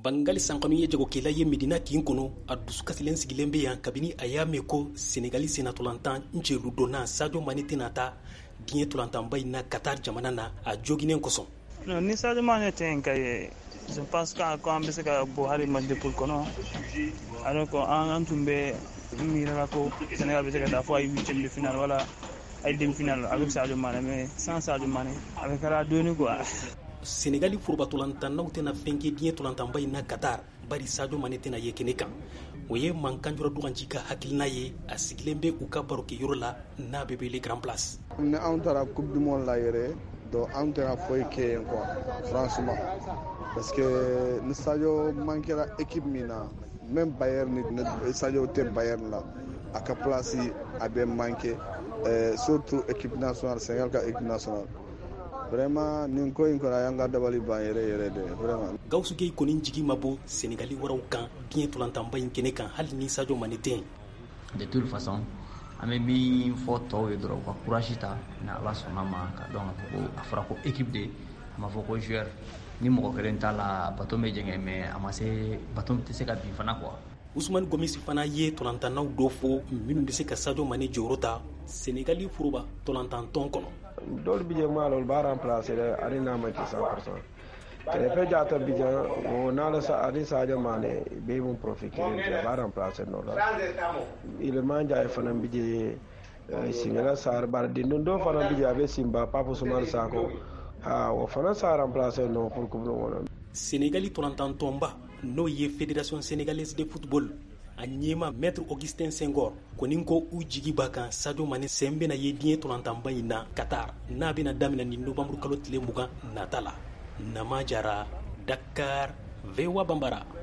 Bangali sankanu ye jago kela ye Medina kin kono a dusukasilen sigilen bɛ yan kabini a y'a mɛn ko Senegali senatolantan Ncelu donna Sadio Mane tɛna taa diɲɛ tolantanba in na Qatar jamana na a joginen kosɔn. Ni Sadio Mane tɛ yen ka ye je pense que ko an bɛ se ka bɔ hali match de poule kɔnɔ alors que an tun bɛ miirala ko Senegal bɛ se ka taa fɔ a ye huitième de finale wala a ye demi-finale avec Sadio Mane mais sans Sadio Mane a bɛ kɛra doni quoi. Senegali forobatɔlantannaw tɛna fɛn kɛ diɲɛ tolantanba in na Qatar bari Sadio Mane tɛna ye kɛnɛ kan. O ye Mankanjura Duganji ka hakilina ye a sigilen bɛ u ka barokɛyɔrɔ la n'a bɛ wele Grand Place. Ni anw taara Coupe du Monde la yɛrɛ donc anw tɛna foyi kɛ yen quoi franchement parce que ni Sadio manquera équipe min na même Bayern ni Sadio tɛ Bayern la a ka place a bɛ manquer surtout équipe nationale Sénégal ka équipe nationale. Vraiment nin ko in kɔnɔ y'an ka dabali ban yɛrɛ de vraiment. Gawusu Gueye kɔni jigi ma bɔ Senegali waraw kan diɲɛ tolantanba in kɛnɛ kan hali ni Sadio Mane tɛ yen. De toute façon an bɛ min fɔ tɔw ye dɔrɔn u ka courage ta ni Ala sɔnna ma ka dɔn ka fɔ ko a fɔra ko équipe de a ma fɔ ko joueur ni mɔgɔ kelen t'a la bato bɛ jɛngɛ mais a ma se bato tɛ se ka bin fana quoi. Ousmane Gomis fana ye tolantannaw dɔ fɔ minnu bɛ se ka Sadio Mane jɔyɔrɔ ta Senegali foroba tolantantɔn kɔnɔ. Dɔw bi jɛ maa la olu b'a remplacer dɛ ani n'a ma ci 100%. Kɛrɛfɛ Jata bi jɛ o n'ale ani Sadio Mane bɛ mun profiter a b'a remplacer nɔ la. Iliman Ndiaye fana bi jɛ Singela Sarr Bardin dɔw fana bi jɛ a bɛ Simba Pape Ousmane Sakho o fana sa remplacer nɔ pour coupe du monde. Senegali tolantantɔnba n'o ye Fédération sénégalaise de football a ɲɛma Maître Augustin Senghor kɔni ko u jigi b'a kan Sadio Mane sen bɛna ye diɲɛ tolantanba in na Qatar n'a bɛna daminɛ ni novembre kalo tile 20 nata la. Nama Jara, Dakar, VOA Bambara.